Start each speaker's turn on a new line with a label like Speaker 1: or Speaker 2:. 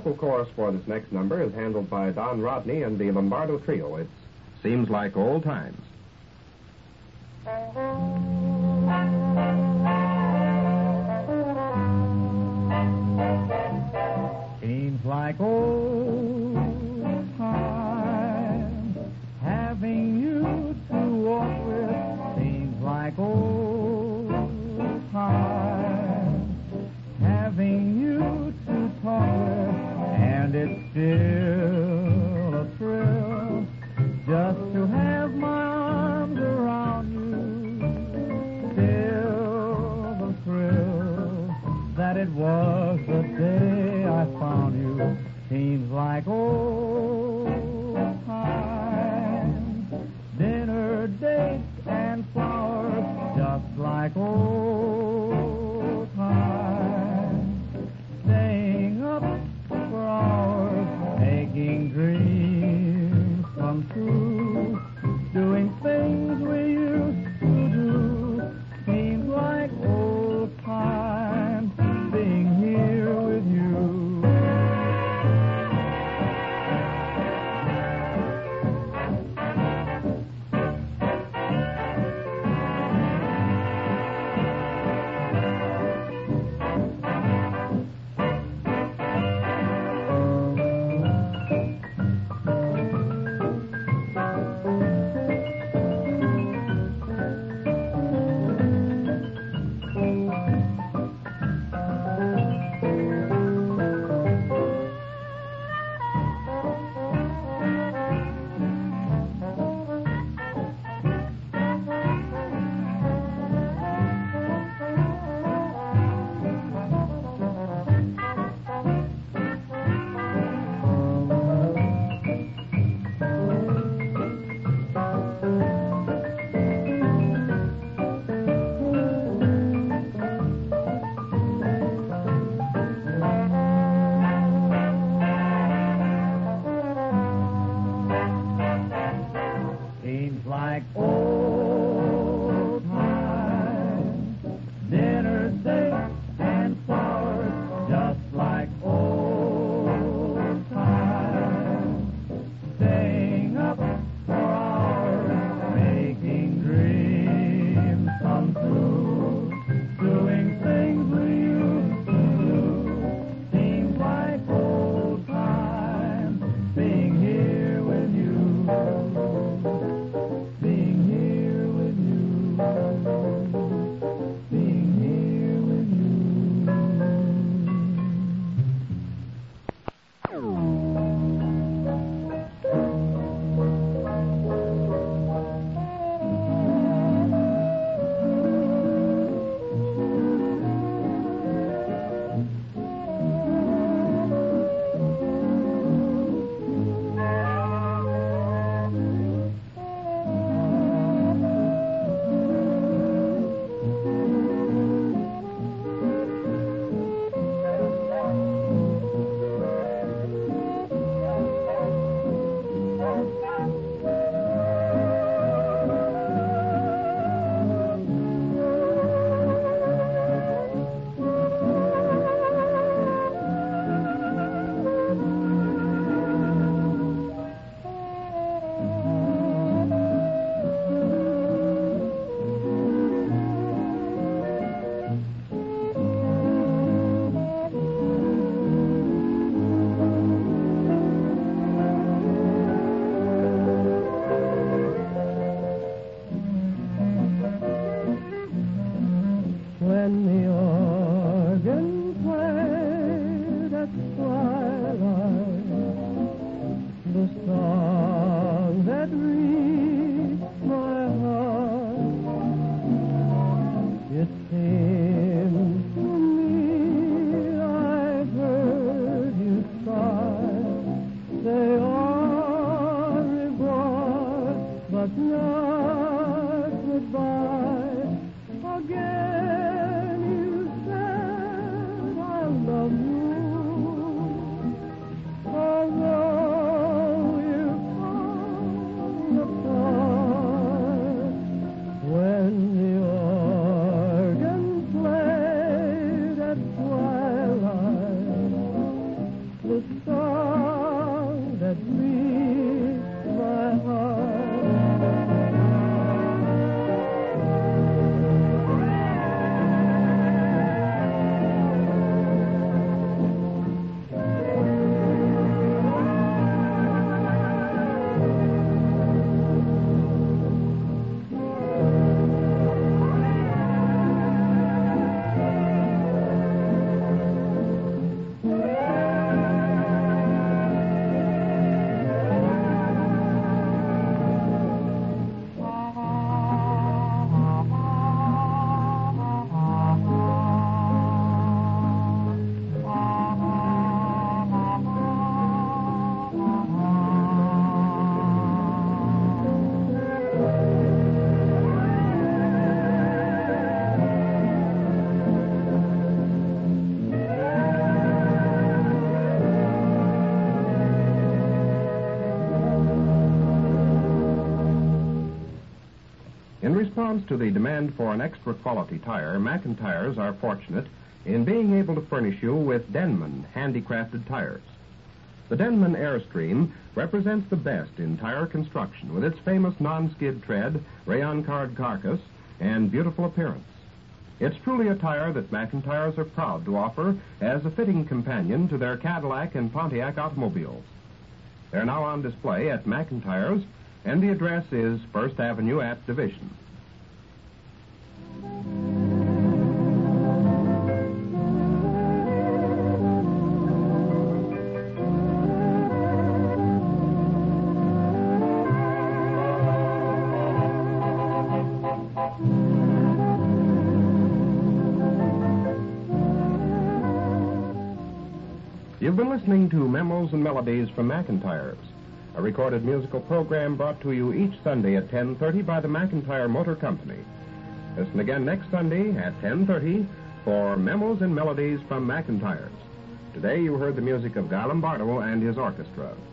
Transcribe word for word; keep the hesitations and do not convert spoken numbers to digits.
Speaker 1: vocal chorus for this next number is handled by Don Rodney and the Lombardo Trio. It seems like old times.
Speaker 2: Seems like old times, having you to walk with. Seems like old times, having you to talk with. And it's still a thrill just to have my arms around you. Still the thrill that it was the day I found you. Seems like old times, dinner dates and flowers, just like old times, staying up for hours, making dreams come true, doing things we used to do. Seems like old times, being here with you.
Speaker 1: In response to the demand for an extra quality tire, McIntyre's are fortunate in being able to furnish you with Denman handicrafted tires. The Denman Airstream represents the best in tire construction with its famous non-skid tread, rayon-card carcass, and beautiful appearance. It's truly a tire that McIntyre's are proud to offer as a fitting companion to their Cadillac and Pontiac automobiles. They're now on display at McIntyre's, and the address is First Avenue at Division. You've been listening to Memos and Melodies from McIntyre's, a recorded musical program brought to you each Sunday at ten thirty by the McIntyre Motor Company. Listen again next Sunday at ten thirty for Memos and Melodies from McIntyre's. Today you heard the music of Guy Lombardo and his orchestra.